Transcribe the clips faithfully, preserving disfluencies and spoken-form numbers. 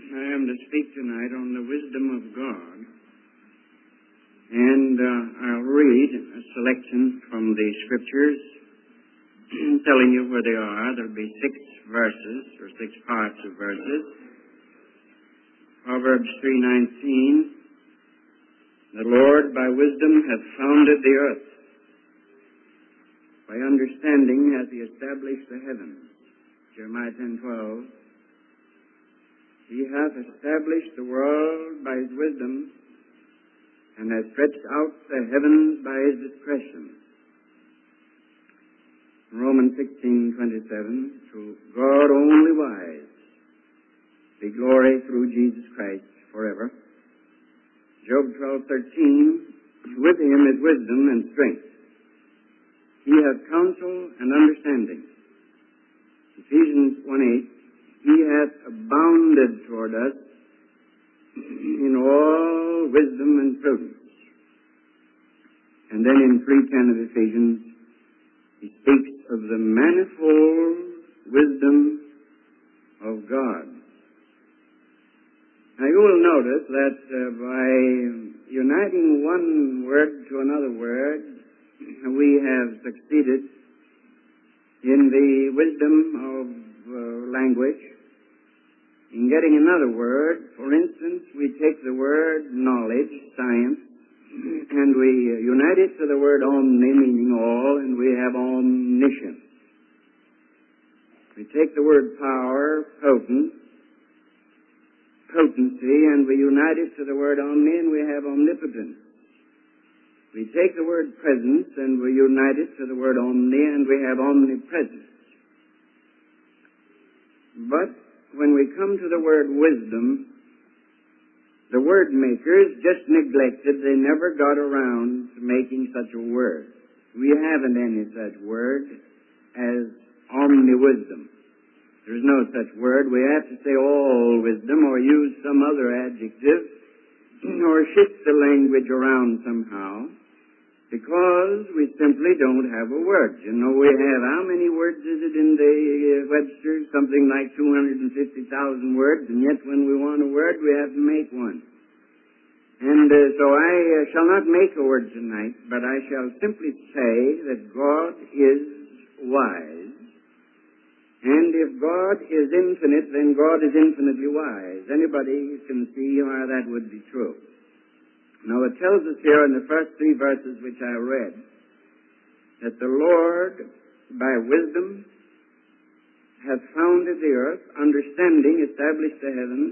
I am to speak tonight on the wisdom of God. And uh, I'll read a selection from the Scriptures, telling you where they are. There'll be six verses, or six parts of verses. Proverbs three nineteen, the Lord by wisdom hath founded the earth. By understanding hath he established the heavens. Jeremiah ten twelve, he hath established the world by his wisdom, and has stretched out the heavens by his discretion. Romans sixteen twenty-seven, to God only wise be glory through Jesus Christ forever. Job twelve thirteen, with him is wisdom and strength. He hath counsel and understanding. Ephesians one eight, he hath abounded toward us in all wisdom and prudence. And then in three ten of Ephesians, he speaks of the manifold wisdom of God. Now you will notice that uh, by uniting one word to another word, we have succeeded in the wisdom of uh, language. In getting another word, for instance, we take the word knowledge, science, and we unite it to the word omni, meaning all, and we have omniscience. We take the word power, potent, potency, and we unite it to the word omni, and we have omnipotence. We take the word presence, and we unite it to the word omni, and we have omnipresence. But when we come to the word wisdom, the word makers just neglected, they never got around to making such a word. We haven't any such word as omni-wisdom. There's no such word. We have to say all wisdom or use some other adjective or shift the language around somehow, because we simply don't have a word. You know, we have, how many words is it in the uh, Webster? Something like two hundred fifty thousand words, and yet when we want a word, we have to make one. And uh, so I uh, shall not make a word tonight, but I shall simply say that God is wise. And if God is infinite, then God is infinitely wise. Anybody can see how that would be true. Now it tells us here in the first three verses which I read that the Lord, by wisdom, hath founded the earth, understanding established the heavens,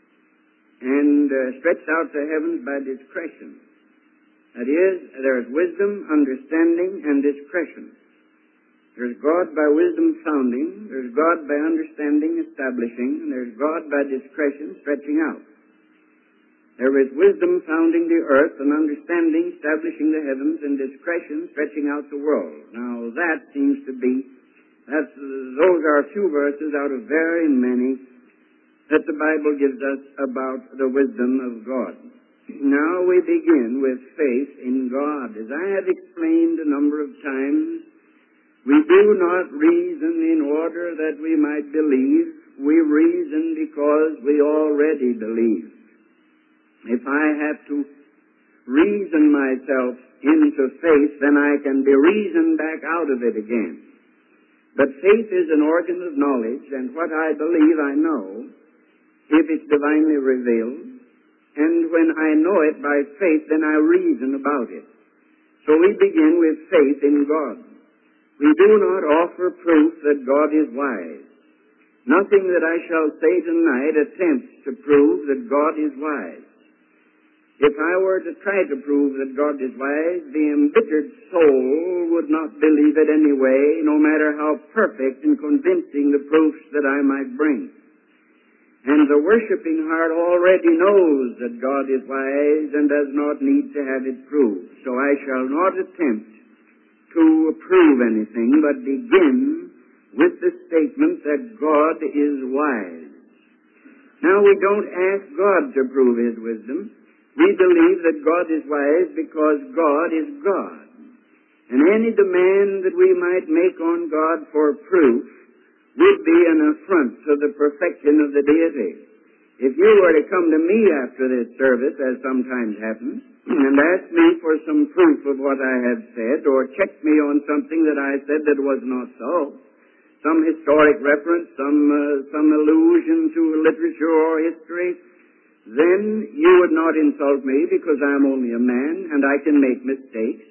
and uh, stretched out the heavens by discretion. That is, there is wisdom, understanding, and discretion. There's God by wisdom founding, there's God by understanding establishing, and there's God by discretion stretching out. There is wisdom founding the earth, and understanding establishing the heavens, and discretion stretching out the world. Now that seems to be, that's, those are a few verses out of very many that the Bible gives us about the wisdom of God. Now we begin with faith in God. As I have explained a number of times, we do not reason in order that we might believe. We reason because we already believe. If I have to reason myself into faith, then I can be reasoned back out of it again. But faith is an organ of knowledge, and what I believe I know, if it's divinely revealed. And when I know it by faith, then I reason about it. So we begin with faith in God. We do not offer proof that God is wise. Nothing that I shall say tonight attempts to prove that God is wise. If I were to try to prove that God is wise, the embittered soul would not believe it anyway, no matter how perfect and convincing the proofs that I might bring. And the worshiping heart already knows that God is wise and does not need to have it proved. So I shall not attempt to prove anything, but begin with the statement that God is wise. Now, we don't ask God to prove His wisdom. We believe that God is wise because God is God. And any demand that we might make on God for proof would be an affront to the perfection of the deity. If you were to come to me after this service, as sometimes happens, and ask me for some proof of what I have said, or check me on something that I said that was not so, some historic reference, some uh, some allusion to literature or history, then you would not insult me because I'm only a man and I can make mistakes.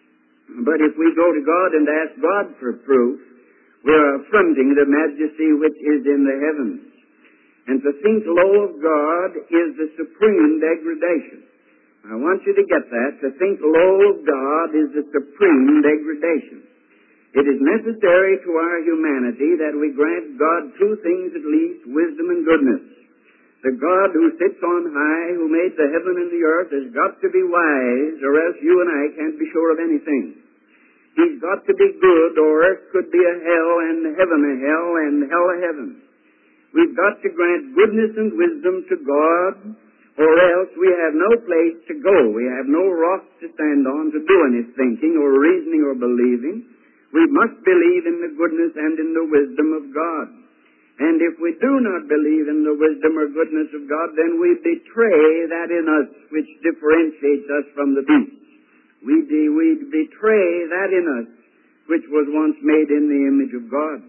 But if we go to God and ask God for proof, we're affronting the majesty which is in the heavens. And to think low of God is the supreme degradation. I want you to get that. To think low of God is the supreme degradation. It is necessary to our humanity that we grant God two things at least, wisdom and goodness. The God who sits on high, who made the heaven and the earth, has got to be wise, or else you and I can't be sure of anything. He's got to be good, or earth could be a hell, and heaven a hell, and hell a heaven. We've got to grant goodness and wisdom to God, or else we have no place to go. We have no rock to stand on to do any thinking or reasoning or believing. We must believe in the goodness and in the wisdom of God. And if we do not believe in the wisdom or goodness of God, then we betray that in us which differentiates us from the beasts. We, de- we betray that in us which was once made in the image of God.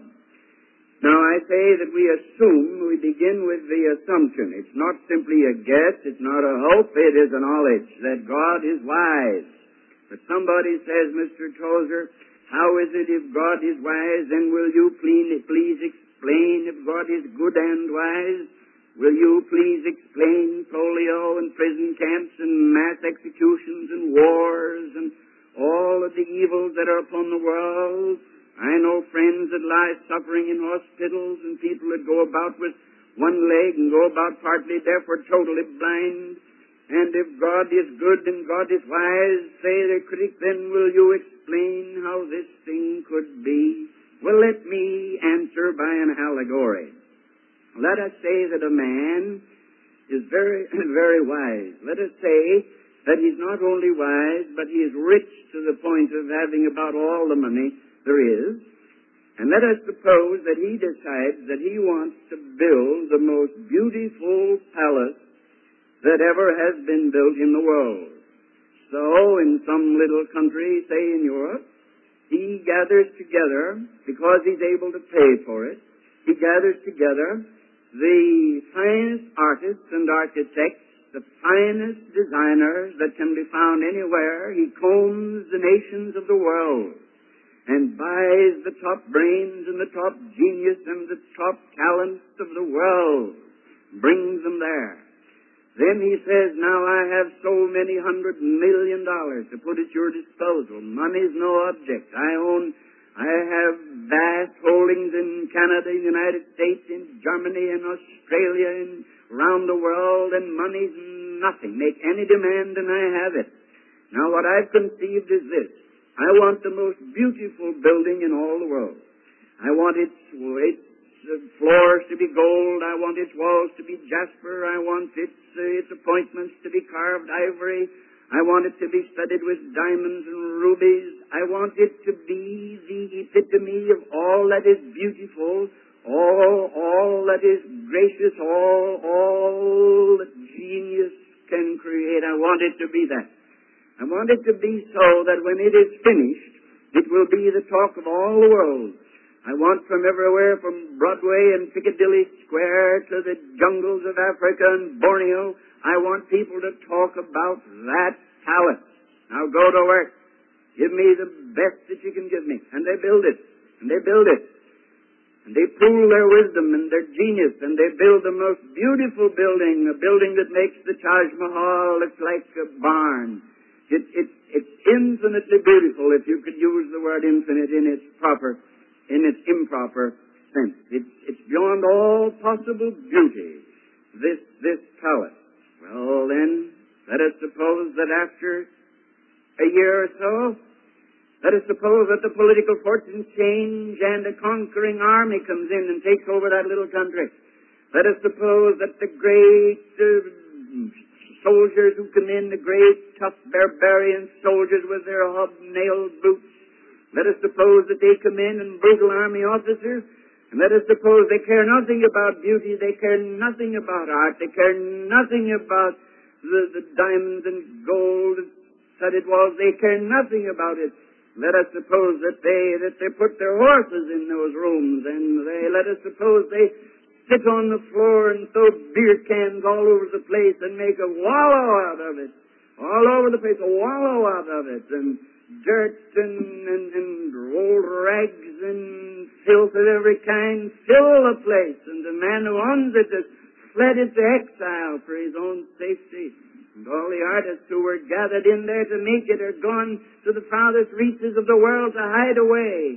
Now, I say that we assume, we begin with the assumption. It's not simply a guess, it's not a hope, it is a knowledge that God is wise. But somebody says, Mister Tozer, how is it if God is wise, then will you please, please explain if God is good and wise? Will you please explain polio and prison camps and mass executions and wars and all of the evils that are upon the world? I know friends that lie suffering in hospitals and people that go about with one leg and go about partly deaf or totally blind. And if God is good and God is wise, say the critic, then will you explain how this thing could be? Well, let me answer by an allegory. Let us say that a man is very, very wise. Let us say that he's not only wise, but he is rich to the point of having about all the money there is. And let us suppose that he decides that he wants to build the most beautiful palace that ever has been built in the world. So, in some little country, say in Europe, he gathers together, because he's able to pay for it, he gathers together the finest artists and architects, the finest designers that can be found anywhere. He combs the nations of the world and buys the top brains and the top genius and the top talents of the world, brings them there. Then he says, now I have so many hundred million dollars to put at your disposal. Money's no object. I own, I have vast holdings in Canada, in the United States, in Germany, in Australia, and around the world, and money's nothing. Make any demand and I have it. Now what I've conceived is this. I want the most beautiful building in all the world. I want its, its uh, floors to be gold. I want its walls to be jasper. I want its, uh, its appointments to be carved ivory. I want it to be studded with diamonds and rubies. I want it to be the epitome of all that is beautiful, all, all that is gracious, all, all that genius can create. I want it to be that. I want it to be so that when it is finished, it will be the talk of all the world. I want from everywhere, from Broadway and Piccadilly Square to the jungles of Africa and Borneo, I want people to talk about that palace. Now go to work. Give me the best that you can give me. And they build it. And they build it. And they pool their wisdom and their genius, and they build the most beautiful building, a building that makes the Taj Mahal look like a barn. It, it, it's infinitely beautiful, if you could use the word infinite in its proper, in its improper sense. It's, it's beyond all possible beauty, this, this palace. Well, then, let us suppose that after a year or so, let us suppose that the political fortunes change and a conquering army comes in and takes over that little country. Let us suppose that the great uh, soldiers who come in, the great tough barbarian soldiers with their hobnailed boots, let us suppose that they come in and brutal army officers, And let us suppose they care nothing about beauty, they care nothing about art, they care nothing about the, the diamonds and gold studded walls, they care nothing about it. Let us suppose that they that they put their horses in those rooms, and they let us suppose they sit on the floor and throw beer cans all over the place and make a wallow out of it. All over the place, a wallow out of it, and dirt and, and, and old rags and filth of every kind fill the place, and the man who owns it has fled into exile for his own safety. And all the artists who were gathered in there to make it are gone to the farthest reaches of the world to hide away,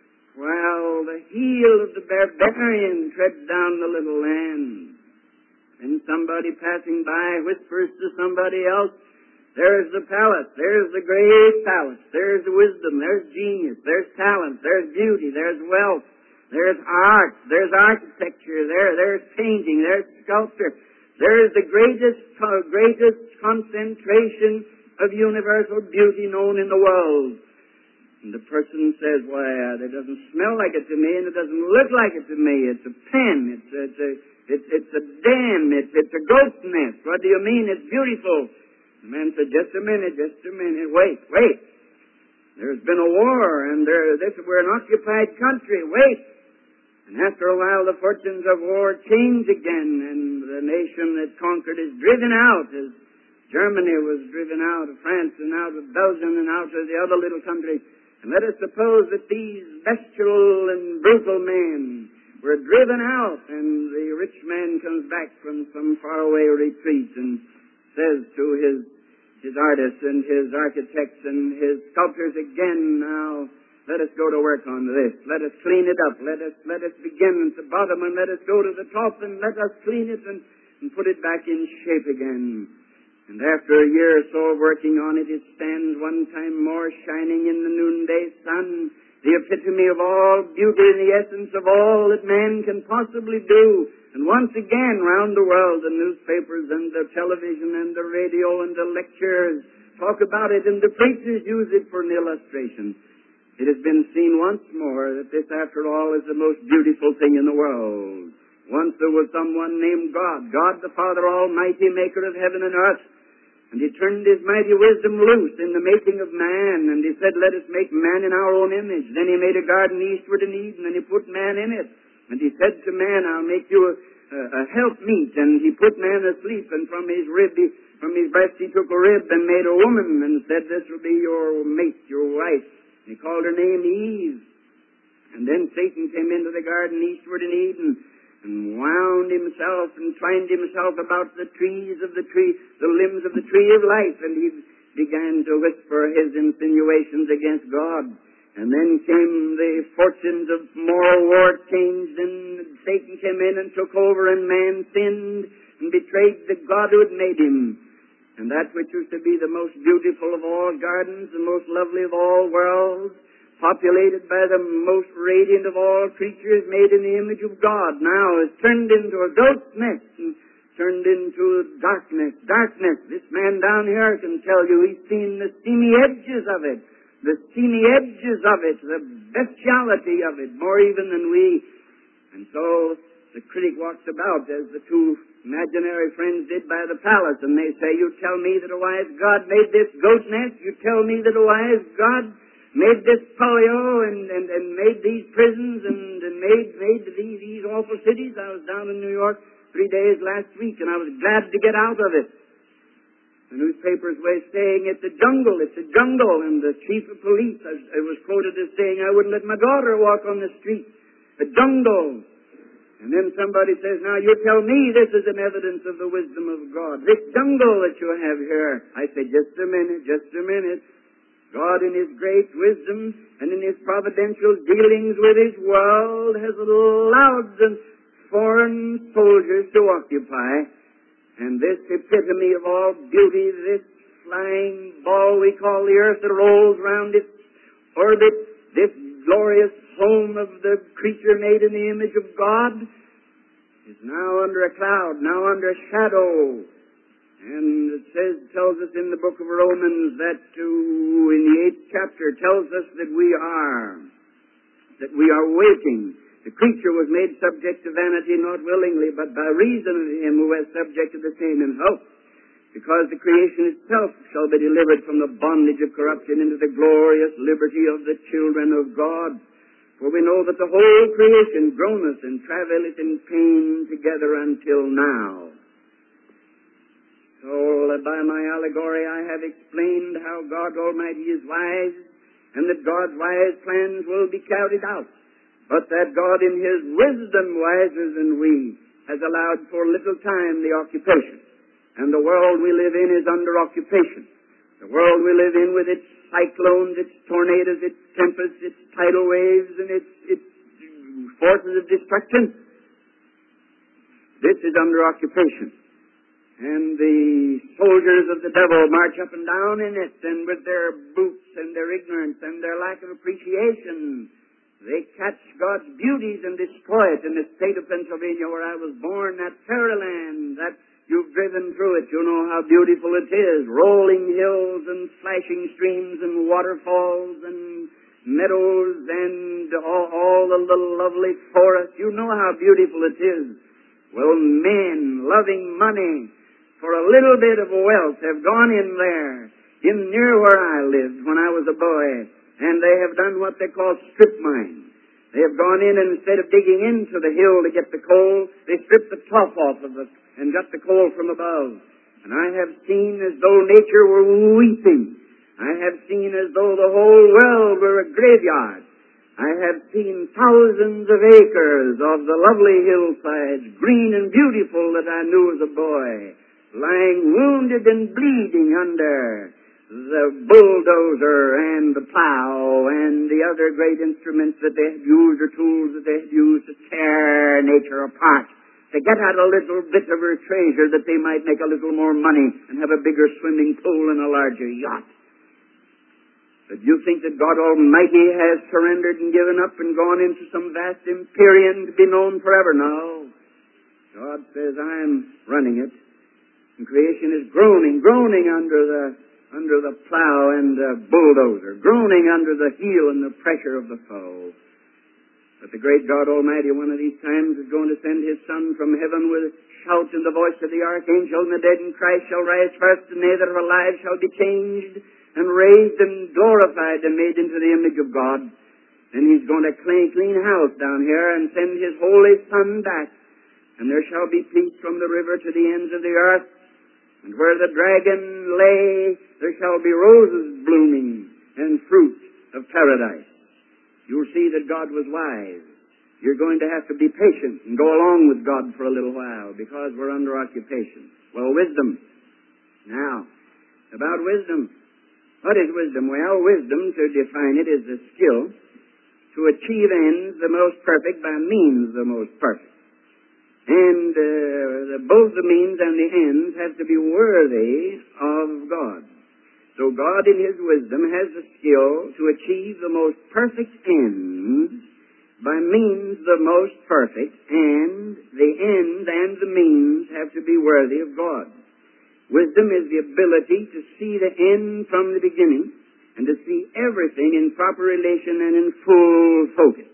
while the heel of the barbarian treads down the little land. And somebody passing by whispers to somebody else, there's the palace, there's the great palace, there's wisdom, there's genius, there's talent, there's beauty, there's wealth, there's art, there's architecture, there, there's painting, there's sculpture. There is the greatest, uh, greatest concentration of universal beauty known in the world. And the person says, why, uh, it doesn't smell like it to me, and it doesn't look like it to me. It's a pen, it's, it's a, it's, it's a dam, it's, it's a goat's nest. What do you mean? It's beautiful. The man said, just a minute, just a minute. Wait, wait. There's been a war, and there, this, we're an occupied country. Wait. And after a while, the fortunes of war change again, and the nation that conquered is driven out, as Germany was driven out of France and out of Belgium and out of the other little countries. And let us suppose that these bestial and brutal men were driven out, and the rich man comes back from some faraway retreat and says to his his artists and his architects and his sculptors again, now, let us go to work on this. Let us clean it up. Let us let us begin at the bottom and let us go to the top and let us clean it and, and put it back in shape again. And after a year or so of working on it, it stands one time more shining in the noonday sun, the epitome of all beauty and the essence of all that man can possibly do. And once again, round the world, the newspapers and the television and the radio and the lectures talk about it, and the preachers use it for an illustration. It has been seen once more that this, after all, is the most beautiful thing in the world. Once there was someone named God, God the Father Almighty, maker of heaven and earth, and He turned His mighty wisdom loose in the making of man, and He said, let us make man in our own image. Then He made a garden eastward in Eden, and He put man in it. And He said to man, I'll make you a, a, a helpmeet. And He put man asleep, and from his rib, he, from his breast He took a rib and made a woman, and said, this will be your mate, your wife. And He called her name Eve. And then Satan came into the garden eastward in Eden, and wound himself and twined himself about the trees of the tree, the limbs of the tree of life, and he began to whisper his insinuations against God. And then came the fortunes of moral war changed, and Satan came in and took over, and man sinned and betrayed the God who had made him. And that which used to be the most beautiful of all gardens, the most lovely of all worlds, populated by the most radiant of all creatures made in the image of God, now is turned into a goat's nest and turned into darkness. Darkness. This man down here can tell you he's seen the seamy edges of it. The seamy edges of it, the bestiality of it, more even than we. And so the critic walks about, as the two imaginary friends did by the palace, and they say, you tell me that a wise God made this goat nest? You tell me that a wise God made this polio and, and, and made these prisons and, and made, made these, these awful cities? I was down in New York three days last week, and I was glad to get out of it. The newspapers were saying it's a jungle, it's a jungle, and the chief of police, I, I was quoted as saying, I wouldn't let my daughter walk on the street. A jungle. And then somebody says, now you tell me this is an evidence of the wisdom of God. This jungle that you have here. I say, just a minute, just a minute. God in His great wisdom and in His providential dealings with His world has allowed the foreign soldiers to occupy. And this epitome of all beauty, this flying ball we call the earth that rolls round its orbit, this glorious home of the creature made in the image of God, is now under a cloud, now under a shadow. And it says, tells us in the book of Romans that to, in the eighth chapter, tells us that we are, that we are waiting, The creature was made subject to vanity, not willingly, but by reason of him who has subjected the same in hope. Because the creation itself shall be delivered from the bondage of corruption into the glorious liberty of the children of God. For we know that the whole creation groaneth and travaileth in pain together until now. So, by my allegory, I have explained how God Almighty is wise, and that God's wise plans will be carried out, but that God in His wisdom, wiser than we, has allowed for a little time the occupation. And the world we live in is under occupation. The world we live in with its cyclones, its tornadoes, its tempests, its tidal waves, and its, its forces of destruction. This is under occupation. And the soldiers of the devil march up and down in it, and with their boots and their ignorance and their lack of appreciation, they catch God's beauties and destroy it. In the state of Pennsylvania, where I was born, that fairyland, that you've driven through it, you know how beautiful it is. Rolling hills and flashing streams and waterfalls and meadows and all, all the little lovely forests. You know how beautiful it is. Well, men loving money for a little bit of wealth have gone in there, in near where I lived when I was a boy, and they have done what they call strip mines. They have gone in, and instead of digging into the hill to get the coal, they stripped the top off of it and got the coal from above. And I have seen as though nature were weeping. I have seen as though the whole world were a graveyard. I have seen thousands of acres of the lovely hillsides, green and beautiful, that I knew as a boy, lying wounded and bleeding under the bulldozer and the plow and the other great instruments that they had used, or tools that they had used to tear nature apart, to get at a little bit of her treasure that they might make a little more money and have a bigger swimming pool and a larger yacht. But you think that God Almighty has surrendered and given up and gone into some vast empyrean to be known forever? No. God says, I'm running it. And creation is groaning, groaning under the under the plow and the bulldozer, groaning under the heel and the pressure of the foe. But the great God Almighty one of these times is going to send His Son from heaven with a shout and the voice of the archangel, and the dead in Christ shall rise first, and they that are alive shall be changed and raised and glorified and made into the image of God. And He's going to clean, clean house down here and send His Holy Son back. And there shall be peace from the river to the ends of the earth. And where the dragon lay, there shall be roses blooming and fruit of paradise. You'll see that God was wise. You're going to have to be patient and go along with God for a little while, because we're under occupation. Well, wisdom. Now, about wisdom. What is wisdom? Well, wisdom, to define it, is the skill to achieve ends the most perfect by means the most perfect. And uh, the, both the means and the ends have to be worthy of God. So God in His wisdom has the skill to achieve the most perfect ends by means the most perfect, and the end and the means have to be worthy of God. Wisdom is the ability to see the end from the beginning and to see everything in proper relation and in full focus,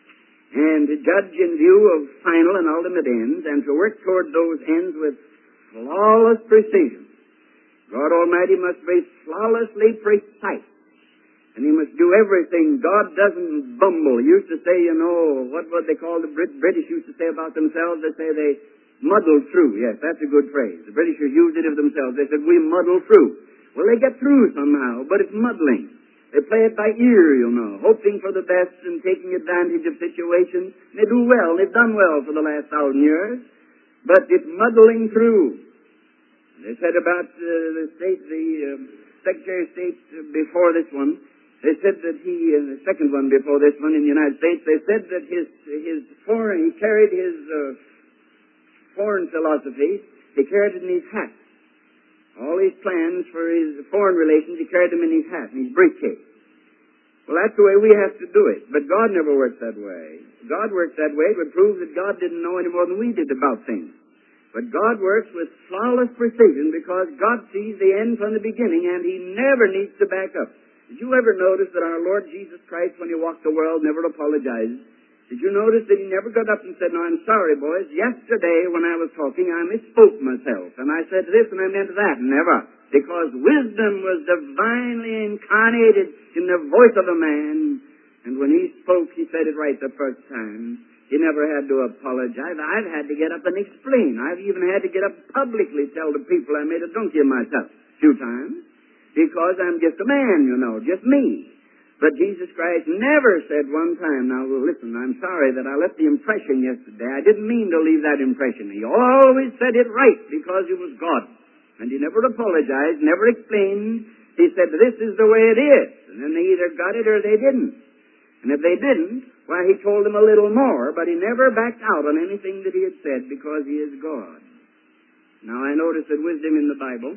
and to judge in view of final and ultimate ends, and to work toward those ends with flawless precision. God Almighty must be flawlessly precise, and He must do everything. God doesn't bumble. He used to say, you know, what would they call the Brit- British used to say about themselves? They say they muddle through. Yes, that's a good phrase. The Britishers used it of themselves. They said, we muddle through. Well, they get through somehow, but it's muddling. They play it by ear, you know, hoping for the best and taking advantage of situations. They do well. They've done well for the last thousand years, but it's muddling through. They said about uh, the state, the uh, Secretary of State uh, before this one, they said that he, uh, the second one before this one in the United States, they said that his his foreign, he carried his uh, foreign philosophy, he carried it in his hat. All his plans for his foreign relations, he carried them in his hat, in his briefcase. Well, that's the way we have to do it. But God never works that way. God works that way. It would prove that God didn't know any more than we did about things. But God works with flawless precision because God sees the end from the beginning, and He never needs to back up. Did you ever notice that our Lord Jesus Christ, when He walked the world, never apologized? Did you notice that he never got up and said, "No, I'm sorry, boys. Yesterday when I was talking, I misspoke myself, and I said this and I meant that." Never. Because wisdom was divinely incarnated in the voice of a man, and when he spoke, he said it right the first time. He never had to apologize. I've had to get up and explain. I've even had to get up publicly tell the people I made a donkey of myself a few times, because I'm just a man, you know, just me. But Jesus Christ never said one time, "Now, listen, I'm sorry that I left the impression yesterday. I didn't mean to leave that impression." He always said it right because he was God. And he never apologized, never explained. He said, "This is the way it is." And then they either got it or they didn't. And if they didn't, why, he told them a little more, but he never backed out on anything that he had said because he is God. Now, I notice that wisdom in the Bible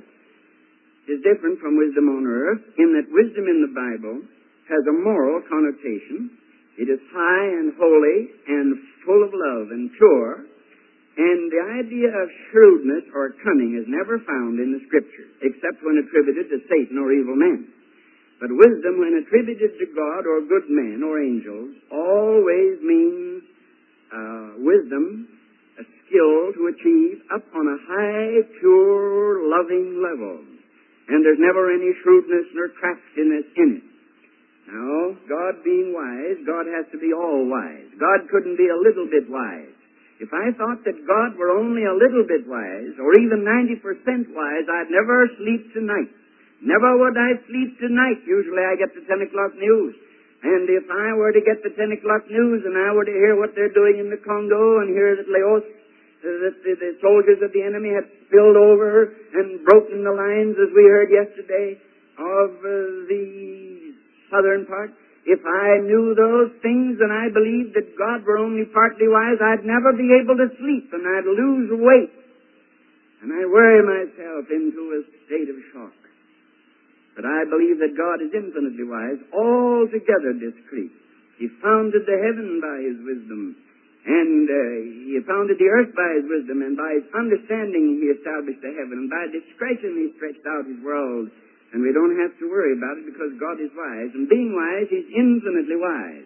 is different from wisdom on earth, in that wisdom in the Bible has a moral connotation. It is high and holy and full of love and pure. And the idea of shrewdness or cunning is never found in the Scripture, except when attributed to Satan or evil men. But wisdom, when attributed to God or good men or angels, always means uh, wisdom, a skill to achieve up on a high, pure, loving level. And there's never any shrewdness nor craftiness in it. Now, God being wise, God has to be all wise. God couldn't be a little bit wise. If I thought that God were only a little bit wise, or even ninety percent wise, I'd never sleep tonight. Never would I sleep tonight. Usually I get the ten o'clock news. And if I were to get the ten o'clock news and I were to hear what they're doing in the Congo and hear that Laos, that the, the soldiers of the enemy had spilled over and broken the lines, as we heard yesterday, of uh, the southern part, if I knew those things and I believed that God were only partly wise, I'd never be able to sleep and I'd lose weight. And I'd worry myself into a state of shock. But I believe that God is infinitely wise, altogether discreet. He founded the heaven by His wisdom, and uh, He founded the earth by His wisdom, and by His understanding He established the heaven, and by discretion He stretched out His world. And we don't have to worry about it because God is wise. And being wise, He's infinitely wise.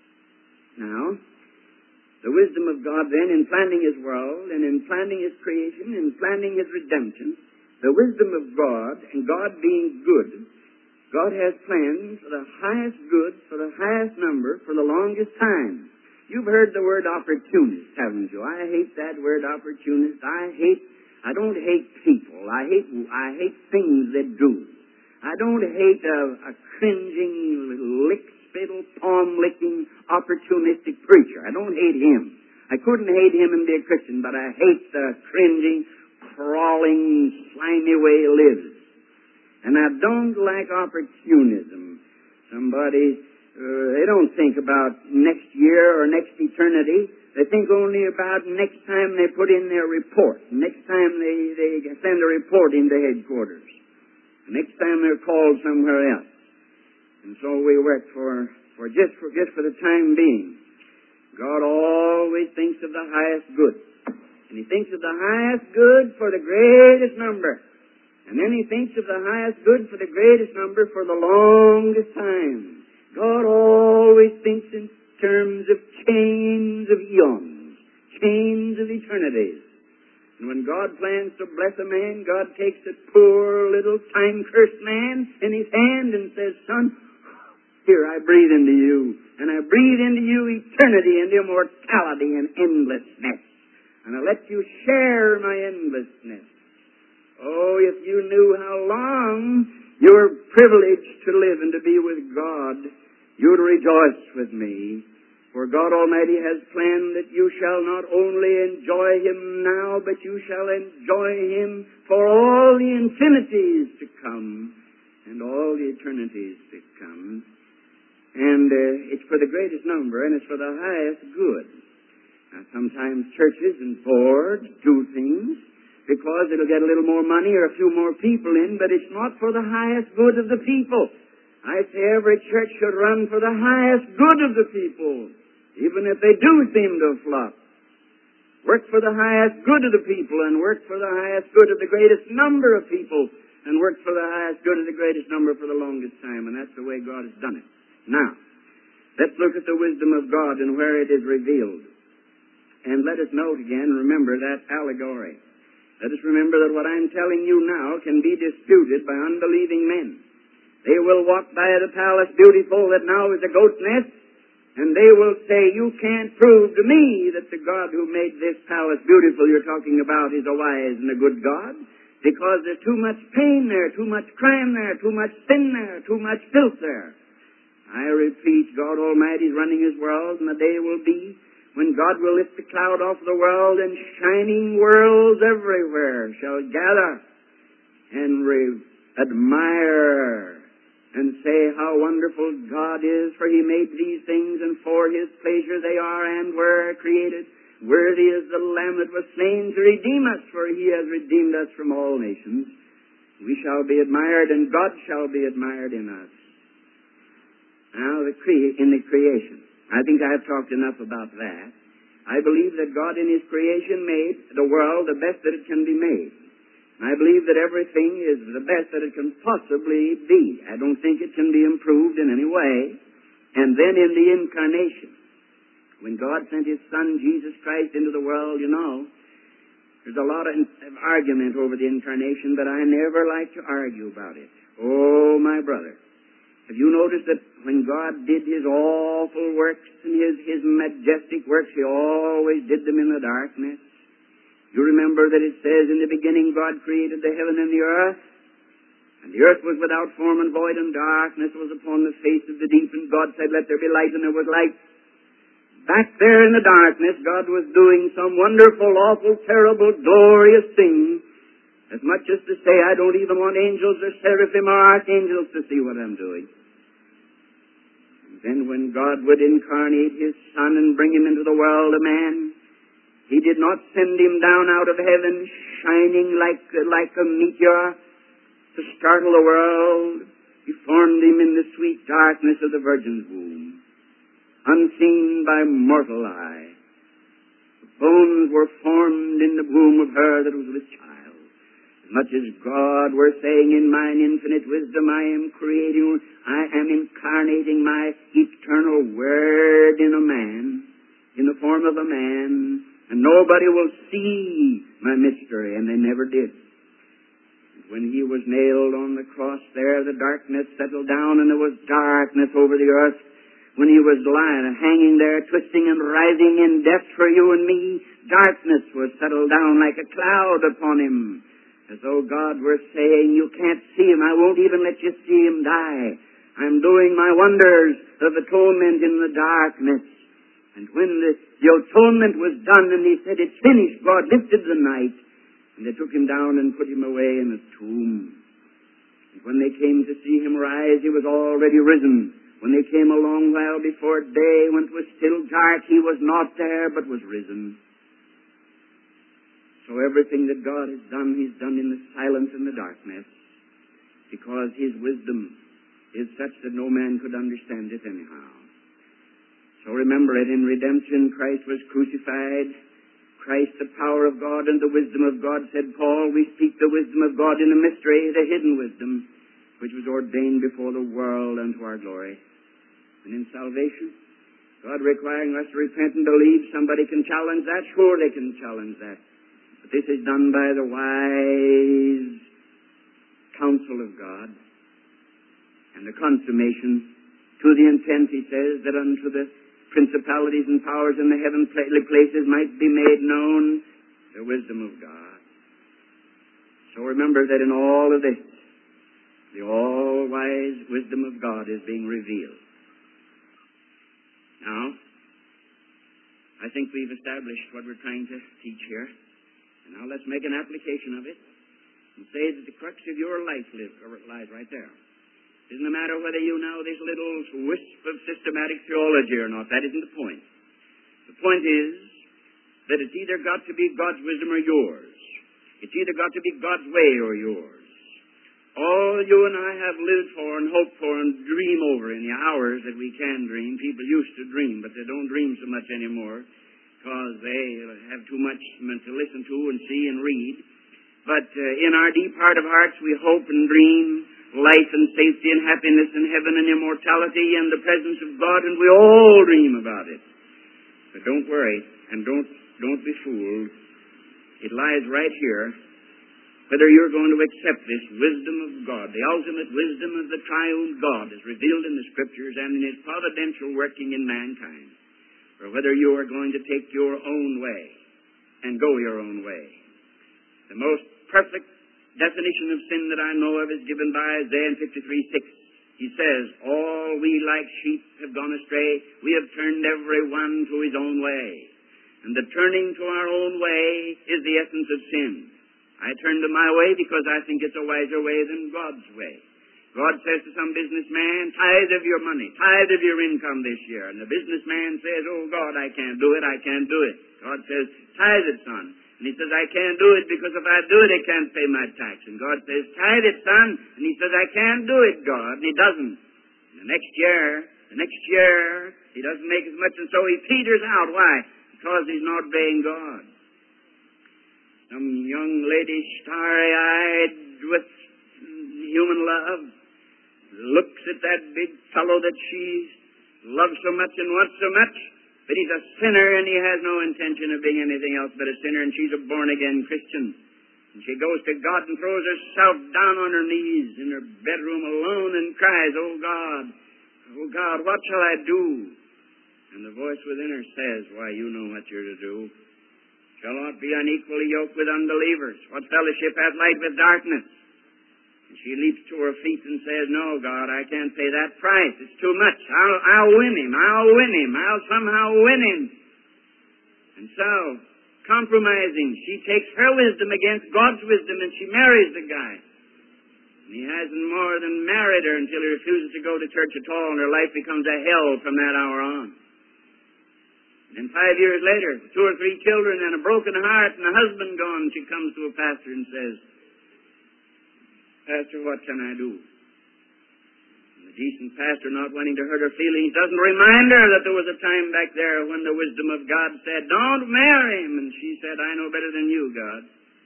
Now, the wisdom of God then in planning His world and in planning His creation, in planning His redemption, the wisdom of God and God being good, God has planned for the highest good, for the highest number, for the longest time. You've heard the word opportunist, haven't you? I hate that word opportunist. I hate, I don't hate people. I hate, I hate things that do. I don't hate a, a cringing, lick-spittle, palm-licking, opportunistic preacher. I don't hate him. I couldn't hate him and be a Christian, but I hate the cringing, crawling, slimy way he lives. And I don't like opportunism. Somebody, uh, they don't think about next year or next eternity. They think only about next time they put in their report. Next time they, they send a report into headquarters. Next time they're called somewhere else. And so we work for, for just for just for the time being. God always thinks of the highest good. And He thinks of the highest good for the greatest number. And then He thinks of the highest good for the greatest number for the longest time. God always thinks in terms of chains of eons, chains of eternities. And when God plans to bless a man, God takes a poor little time-cursed man in His hand and says, "Son, here I breathe into you. And I breathe into you eternity and immortality and endlessness. And I let you share my endlessness." Oh, if you knew how long you're privileged to live and to be with God, you'd rejoice with me. For God Almighty has planned that you shall not only enjoy Him now, but you shall enjoy Him for all the infinities to come and all the eternities to come. And uh, it's for the greatest number, and it's for the highest good. Now, sometimes churches and boards do things because it'll get a little more money or a few more people in, but it's not for the highest good of the people. I say every church should run for the highest good of the people, even if they do seem to flop. Work for the highest good of the people, and work for the highest good of the greatest number of people, and work for the highest good of the greatest number for the longest time, and that's the way God has done it. Now, Let's look at the wisdom of God and where it is revealed. And let us note again, remember that allegory. Let us remember that what I'm telling you now can be disputed by unbelieving men. They will walk by the palace beautiful that now is a goat's nest, and they will say, you can't prove to me that the God who made this palace beautiful you're talking about is a wise and a good God, because there's too much pain there, too much crime there, too much sin there, too much filth there. I repeat, God Almighty is running His world, and the day will be when God will lift the cloud off the world, and shining worlds everywhere shall gather and re- admire and say how wonderful God is, for He made these things, and for His pleasure they are and were created. Worthy is the Lamb that was slain to redeem us, for He has redeemed us from all nations. We shall be admired, and God shall be admired in us. Now, the cre- in the creation. I think I have talked enough about that. I believe that God in His creation made the world the best that it can be made. I believe that everything is the best that it can possibly be. I don't think it can be improved in any way. And then in the incarnation, when God sent His Son, Jesus Christ, into the world, you know, there's a lot of argument over the incarnation, but I never like to argue about it. Oh, my brother. Have you noticed that when God did His awful works and His, His majestic works, He always did them in the darkness? You remember that it says, in the beginning God created the heaven and the earth, and the earth was without form and void, and darkness was upon the face of the deep, and God said, let there be light, and there was light. Back there in the darkness, God was doing some wonderful, awful, terrible, glorious thing, as much as to say, I don't even want angels or seraphim or archangels to see what I'm doing. Then when God would incarnate His Son and bring Him into the world a man, He did not send Him down out of heaven shining like, like a meteor to startle the world. He formed Him in the sweet darkness of the Virgin's womb, unseen by mortal eye. The bones were formed in the womb of her that was with child. Much as God were saying, in mine infinite wisdom I am creating, I am incarnating my eternal Word in a man, in the form of a man, and nobody will see my mystery, and they never did. When He was nailed on the cross there, the darkness settled down, and there was darkness over the earth. When He was lying, hanging there, twisting and writhing in death for you and me, darkness was settled down like a cloud upon Him. As though God were saying, you can't see Him. I won't even let you see Him die. I'm doing my wonders of atonement in the darkness. And when the, the atonement was done and He said, it's finished, God lifted the night, and they took Him down and put Him away in a tomb. And when they came to see Him rise, He was already risen. When they came a long while before day, when it was still dark, He was not there, but was risen. So everything that God has done, He's done in the silence and the darkness, because His wisdom is such that no man could understand it anyhow. So remember it, in redemption, Christ was crucified. Christ, the power of God and the wisdom of God, said Paul, we speak the wisdom of God in a mystery, the hidden wisdom, which was ordained before the world unto our glory. And in salvation, God requiring us to repent and believe, somebody can challenge that? Sure, they can challenge that. But this is done by the wise counsel of God and the consummation, to the intent, He says, that unto the principalities and powers in the heavenly places might be made known the wisdom of God. So remember that in all of this, the all-wise wisdom of God is being revealed. Now, I think we've established what we're trying to teach here. And now let's make an application of it and say that the crux of your life lies right there. It doesn't matter whether you know this little wisp of systematic theology or not. That isn't the point. The point is that it's either got to be God's wisdom or yours. It's either got to be God's way or yours. All you and I have lived for and hoped for and dream over in the hours that we can dream. People used to dream, but they don't dream so much anymore because they have too much to listen to and see and read. But uh, in our deep heart of hearts, we hope and dream life and safety and happiness and heaven and immortality and the presence of God, and we all dream about it. But don't worry, and don't, don't be fooled. It lies right here, whether you're going to accept this wisdom of God, the ultimate wisdom of the triune God as revealed in the Scriptures and in His providential working in mankind, or whether you are going to take your own way and go your own way. The most perfect definition of sin that I know of is given by Isaiah fifty-three six. He says, all we like sheep have gone astray. We have turned every one to his own way. And the turning to our own way is the essence of sin. I turn to my way because I think it's a wiser way than God's way. God says to some businessman, tithe of your money, tithe of your income this year. And the businessman says, oh God, I can't do it, I can't do it. God says, tithe it, son. And he says, I can't do it because if I do it, I can't pay my tax. And God says, tithe it, son. And he says, I can't do it, God. And he doesn't. And the next year, the next year, he doesn't make as much, and so he peters out. Why? Because he's not obeying God. Some young lady, starry-eyed with human love, looks at that big fellow that she loves so much and wants so much, but he's a sinner and he has no intention of being anything else but a sinner, and she's a born-again Christian. And she goes to God and throws herself down on her knees in her bedroom alone and cries, oh God, oh God, what shall I do? And the voice within her says, why, you know what you're to do. Shall not be unequally yoked with unbelievers. What fellowship hath light with darkness? And she leaps to her feet and says, no, God, I can't pay that price. It's too much. I'll, I'll win him. I'll win him. I'll somehow win him. And so, compromising, she takes her wisdom against God's wisdom and she marries the guy. And he hasn't more than married her until he refuses to go to church at all, and her life becomes a hell from that hour on. And five years later, two or three children and a broken heart and a husband gone, she comes to a pastor and says, Pastor, what can I do? And the decent pastor, not wanting to hurt her feelings, doesn't remind her that there was a time back there when the wisdom of God said, don't marry him. And she said, I know better than you, God.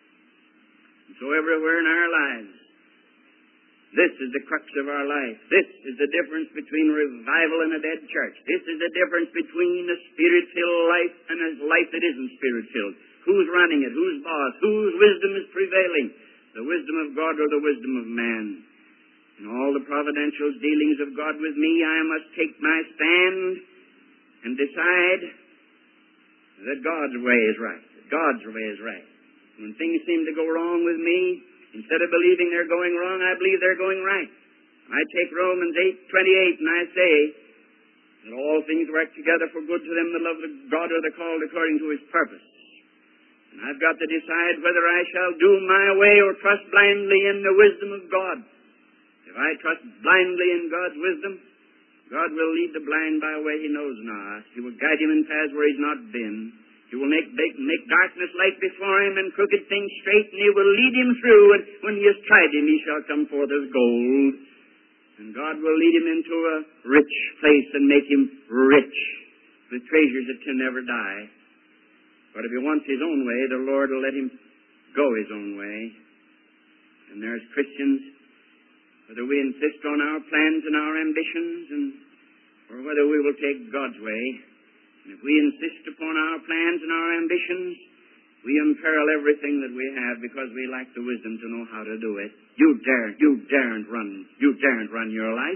And so everywhere in our lives, this is the crux of our life. This is the difference between revival and a dead church. This is the difference between a Spirit-filled life and a life that isn't Spirit-filled. Who's running it? Who's boss? Whose wisdom is prevailing? The wisdom of God or the wisdom of man? In all the providential dealings of God with me, I must take my stand and decide that God's way is right. God's way is right. When things seem to go wrong with me, instead of believing they're going wrong, I believe they're going right. I take Romans eight twenty-eight and I say that all things work together for good to them that love God or are called according to His purpose. And I've got to decide whether I shall do my way or trust blindly in the wisdom of God. If I trust blindly in God's wisdom, God will lead the blind by a way He knows not. He will guide him in paths where He's not been. He will make, make, make darkness light before him and crooked things straight, and He will lead him through, and when He has tried him, he shall come forth as gold. And God will lead him into a rich place and make him rich with treasures that can never die. But if he wants his own way, the Lord will let him go his own way. And there's Christians, whether we insist on our plans and our ambitions, and or whether we will take God's way. And if we insist upon our plans and our ambitions, we imperil everything that we have because we lack the wisdom to know how to do it. You dare, you daren't run, you daren't run your life.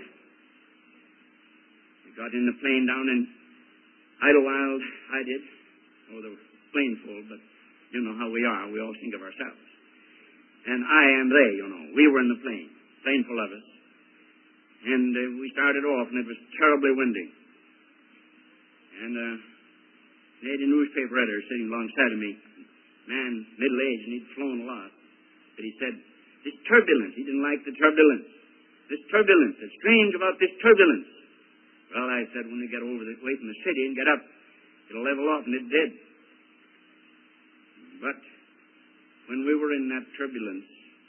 We got in the plane down in Idlewild, I did. Oh, the plane full, but you know how we are. We all think of ourselves. And I and they, you know, we were in the plane, plane full of us. And uh, we started off, and it was terribly windy. And uh, they had a newspaper editor sitting alongside of me, man, middle-aged, and he'd flown a lot. But he said, this turbulence, he didn't like the turbulence. This turbulence, it's strange about this turbulence. Well, I said, when we get over the way from the city and get up, it'll level off, and it did. But when we were in that turbulence,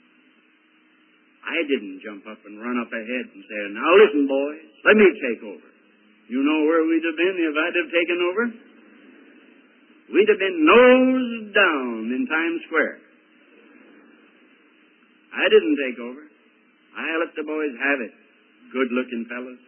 I didn't jump up and run up ahead and say, now listen, boys, let me take over. You know where we'd have been if I'd have taken over? We'd have been nose down in Times Square. I didn't take over. I let the boys have it. Good-looking fellas.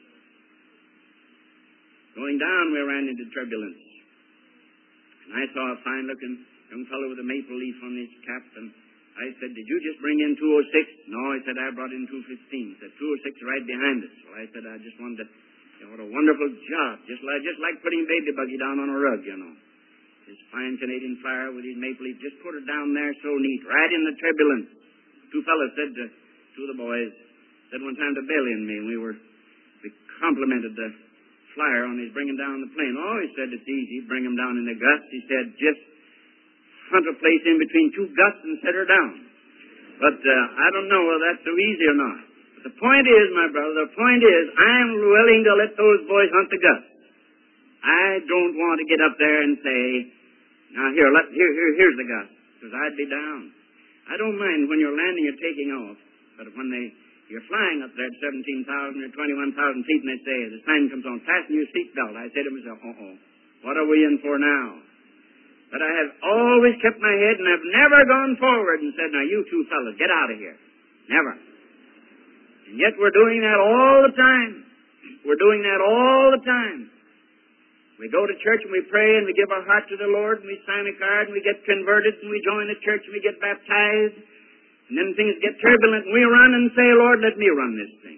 Going down, we ran into turbulence. And I saw a fine-looking young fellow with a maple leaf on his cap, and I said, did you just bring in two oh six? No, he said, I brought in two fifteen. He said, two oh six right behind us. Well, I said, I just wanted to, you know, what a wonderful job. Just like, just like putting baby buggy down on a rug, you know. His fine Canadian Flyer with his maple leaf, just put it down there so neat, right in the turbulence. Two fellas said to two of the boys, said one time to Bailey and me, we were, we complimented the Flyer on his bringing down the plane. Oh, he said, it's easy, bring him down in the guts. He said, just hunt a place in between two guts and set her down. But uh, I don't know whether that's so easy or not. But the point is, my brother, the point is, I'm willing to let those boys hunt the guts. I don't want to get up there and say, now here, let, here, here, here's the guts, because I'd be down. I don't mind when you're landing or taking off, but when they you're flying up there at seventeen thousand or twenty-one thousand feet, and they say, the sign comes on, fasten your seatbelt. I say to myself, uh-oh, what are we in for now? But I have always kept my head, and I've never gone forward and said, now, you two fellas, get out of here. Never. And yet we're doing that all the time. We're doing that all the time. We go to church and we pray and we give our heart to the Lord and we sign a card and we get converted and we join the church and we get baptized. And then things get turbulent and we run and say, Lord, let me run this thing.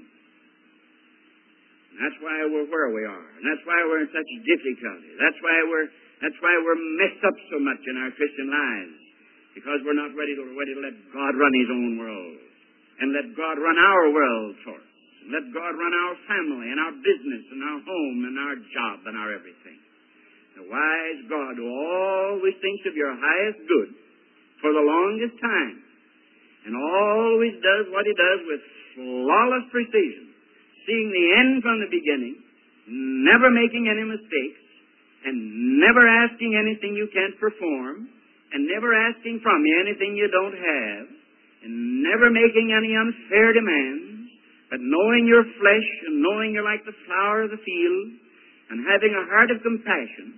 And that's why we're where we are. And that's why we're in such difficulty. That's why we're that's why we're messed up so much in our Christian lives. Because we're not ready to, ready to let God run His own world. And let God run our world for us. And let God run our family and our business and our home and our job and our everything. The wise God who always thinks of your highest good for the longest time. And always does what He does with flawless precision, seeing the end from the beginning, never making any mistakes, and never asking anything you can't perform, and never asking from you anything you don't have, and never making any unfair demands, but knowing your flesh and knowing you're like the flower of the field, and having a heart of compassion,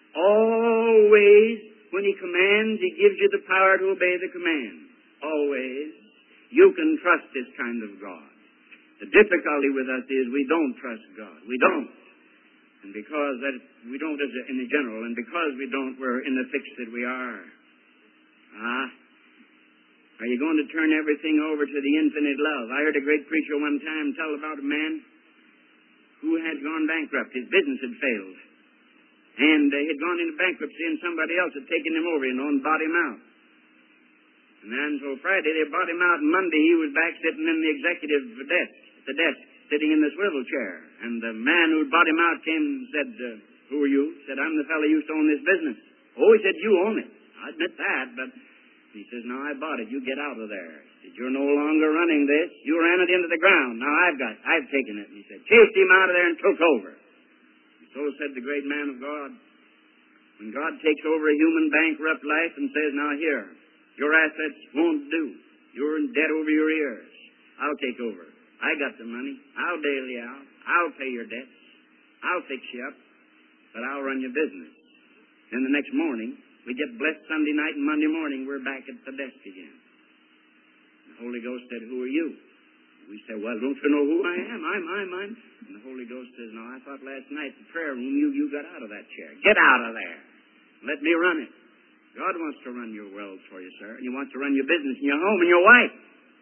always, when He commands, He gives you the power to obey the command. Always, you can trust this kind of God. The difficulty with us is we don't trust God. We don't. And because that we don't as a, in the general, and because we don't, we're in the fix that we are. Ah, are you going to turn everything over to the infinite love? I heard a great preacher one time tell about a man who had gone bankrupt. His business had failed. And uh, he'd gone into bankruptcy and somebody else had taken him over, you know, and bought him out. And then so Friday they bought him out, and Monday he was back sitting in the executive desk, the desk, sitting in the swivel chair. And the man who bought him out came and said, uh, who are you? He said, I'm the fellow who used to own this business. Oh, he said, you own it. I admit that, but he says, no, I bought it. You get out of there. He said, you're no longer running this. You ran it into the ground. Now I've got it. I've taken it. And he said, chased him out of there and took over. And so said the great man of God. When God takes over a human bankrupt life and says, now here, your assets won't do. You're in debt over your ears. I'll take over. I got the money. I'll bail you out. I'll pay your debts. I'll fix you up. But I'll run your business. Then the next morning, we get blessed Sunday night, and Monday morning we're back at the desk again. The Holy Ghost said, who are you? We said, well, don't you know who I am? I'm, I'm, I'm. And the Holy Ghost says, no, I thought last night in the prayer room you, you got out of that chair. Get out of there. Let me run it. God wants to run your world for you, sir. And He wants to run your business and your home and your wife.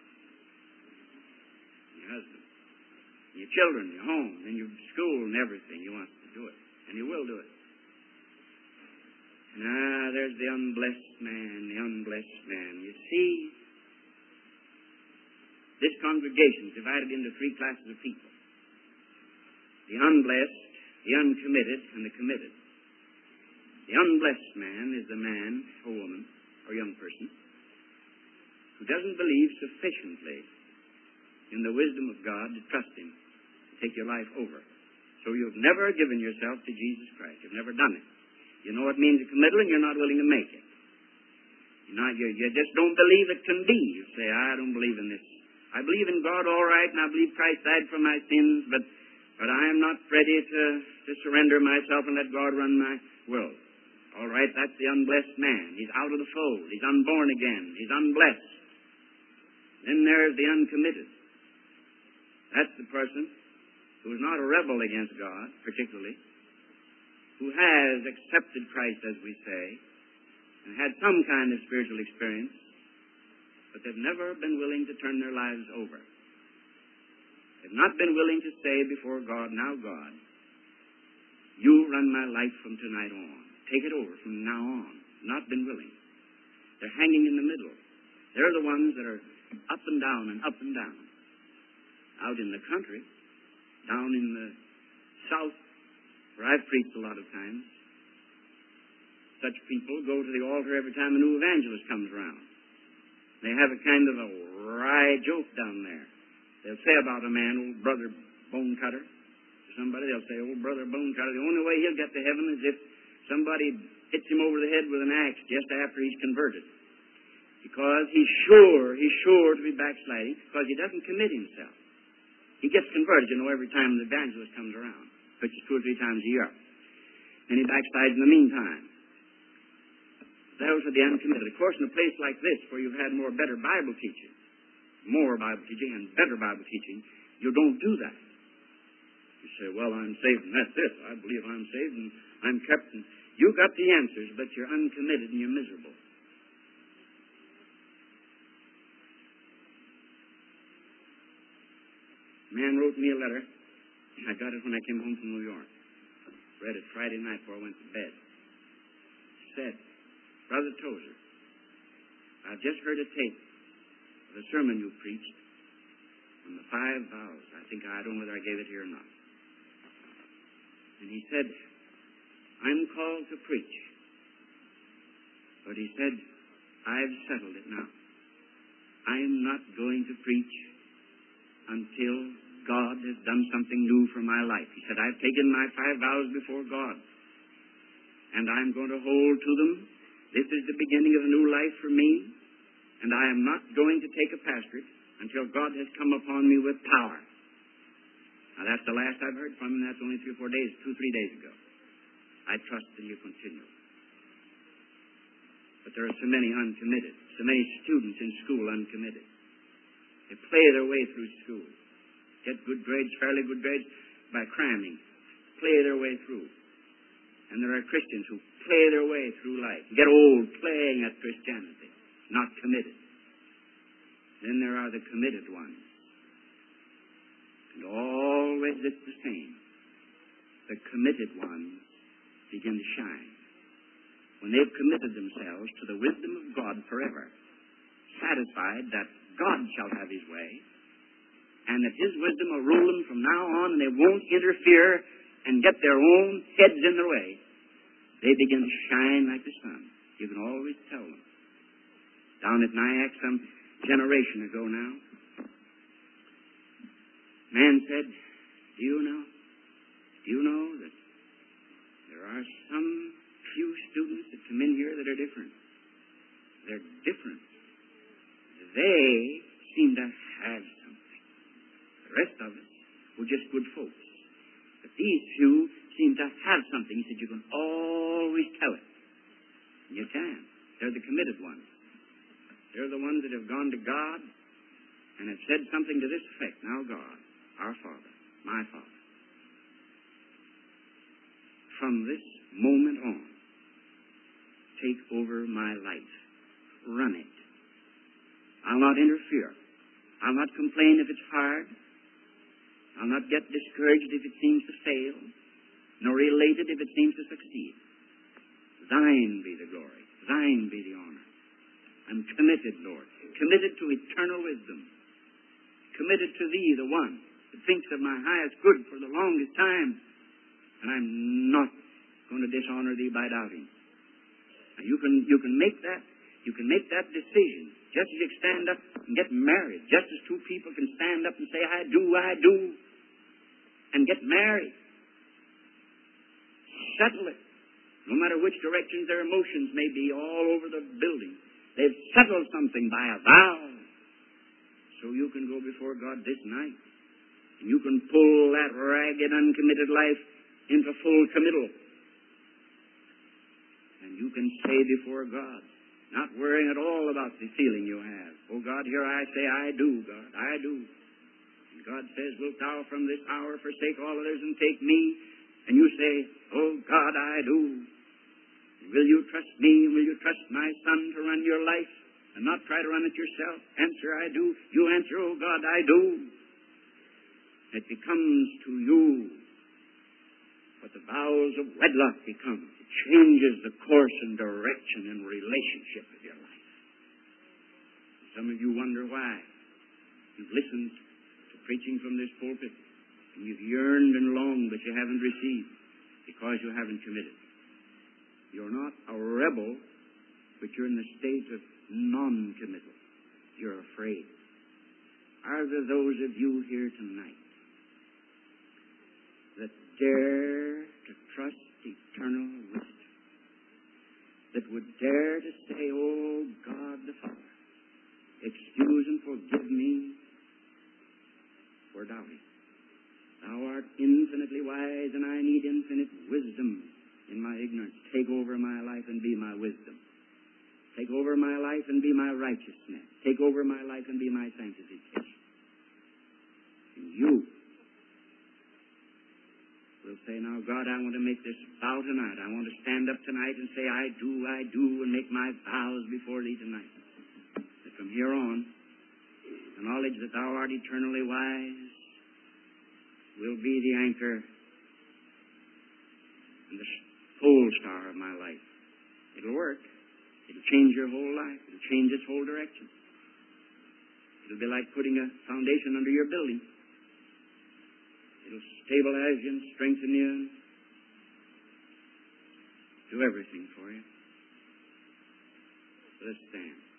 Your husband. Your children, your home, and your school and everything. He wants to do it. And He will do it. Ah, there's the unblessed man, the unblessed man. You see, this congregation is divided into three classes of people. The unblessed, the uncommitted, and the committed. The unblessed man is the man or woman or young person who doesn't believe sufficiently in the wisdom of God to trust Him to take your life over. So you've never given yourself to Jesus Christ. You've never done it. You know what it means to committal, and you're not willing to make it. You're not, you you just don't believe it can be. You say, I don't believe in this. I believe in God all right, and I believe Christ died for my sins, but, but I am not ready to, to surrender myself and let God run my world. All right, that's the unblessed man. He's out of the fold. He's unborn again. He's unblessed. Then there's the uncommitted. That's the person who is not a rebel against God, particularly, who has accepted Christ, as we say, and had some kind of spiritual experience, but they've never been willing to turn their lives over. They've not been willing to say before God, now God, you run my life from tonight on. Take it over from now on. Not been willing. They're hanging in the middle. They're the ones that are up and down and up and down. Out in the country, down in the south, where I've preached a lot of times, such people go to the altar every time a new evangelist comes around. They have a kind of a wry joke down there. They'll say about a man, old brother bone cutter, to somebody, they'll say, old brother bone cutter, the only way he'll get to heaven is if somebody hits him over the head with an axe just after he's converted. Because he's sure, he's sure to be backsliding, because he doesn't commit himself. He gets converted, you know, every time the evangelist comes around, which is two or three times a year. And he backslides in the meantime. Those are the uncommitted. Of course, in a place like this, where you've had more better Bible teaching, more Bible teaching and better Bible teaching, you don't do that. You say, well, I'm saved and that's it. I believe I'm saved and I'm kept. And you got the answers, but you're uncommitted and you're miserable. A man wrote me a letter. I got it when I came home from New York. Read it Friday night before I went to bed. Said, Brother Tozer, I've just heard a tape of a sermon you preached on the five vows. I think, I don't know whether I gave it here or not. And he said, I'm called to preach. But he said, I've settled it now. I'm not going to preach until God has done something new for my life. He said, I've taken my five vows before God, and I'm going to hold to them. This is the beginning of a new life for me, and I am not going to take a pastorate until God has come upon me with power. Now, that's the last I've heard from him. That's only three or four days, two, three days ago. I trust that he'll continue. But there are so many uncommitted, so many students in school uncommitted. They play their way through school, get good grades, fairly good grades, by cramming, play their way through. And there are Christians who play their way through life, get old playing at Christianity, not committed. Then there are the committed ones. And always it's the same. The committed ones begin to shine when they've committed themselves to the wisdom of God forever, satisfied that God shall have his way, and that his wisdom will rule them from now on, and they won't interfere and get their own heads in their way. They begin to shine like the sun. You can always tell them. Down at Nyack some generation ago now, man said, do you know, do you know that there are some few students that come in here that are different? They're different. They seem to have something. The rest of us were just good folks. But these few seem to have something. He said, you can always tell it. And you can. They're the committed ones. They're the ones that have gone to God and have said something to this effect. Now, God, our Father, my Father, from this moment on, take over my life. Run it. I'll not interfere. I'll not complain if it's hard. I'll not get discouraged if it seems to fail, nor elated if it seems to succeed. Thine be the glory. Thine be the honor. I'm committed, Lord. Committed to eternal wisdom. Committed to Thee, the one that thinks of my highest good for the longest time. And I'm not going to dishonor Thee by doubting. Now, you can, you can make that, you can make that decision. Just as you stand up and get married, just as two people can stand up and say, I do, I do, and get married. Settle it. No matter which directions their emotions may be all over the building, they've settled something by a vow. So you can go before God this night, and you can pull that ragged, uncommitted life into full committal. And you can say before God, not worrying at all about the feeling you have. Oh, God, here I say, I do, God, I do. And God says, wilt thou from this hour forsake all others and take me? And you say, oh God, I do. Will you trust me? Will you trust my Son to run your life and not try to run it yourself? Answer, I do. You answer, oh God, I do. It becomes to you what the vows of wedlock become. It changes the course and direction and relationship of your life. Some of you wonder why. You've listened to preaching from this pulpit, and you've yearned and longed, but you haven't received because you haven't committed. You're not a rebel, but you're in the state of non-committal. You're afraid. Are there those of you here tonight that dare to trust eternal wisdom, that would dare to say, oh God the Father, excuse and forgive me for doubting. Thou art infinitely wise, and I need infinite wisdom in my ignorance. Take over my life and be my wisdom. Take over my life and be my righteousness. Take over my life and be my sanctification. And you will say, now, God, I want to make this vow tonight. I want to stand up tonight and say, I do, I do, and make my vows before Thee tonight. That from here on, the knowledge that Thou art eternally wise will be the anchor and the pole star of my life. It'll work. It'll change your whole life. It'll change its whole direction. It'll be like putting a foundation under your building. It'll stabilize you and strengthen you and do everything for you. Let's stand.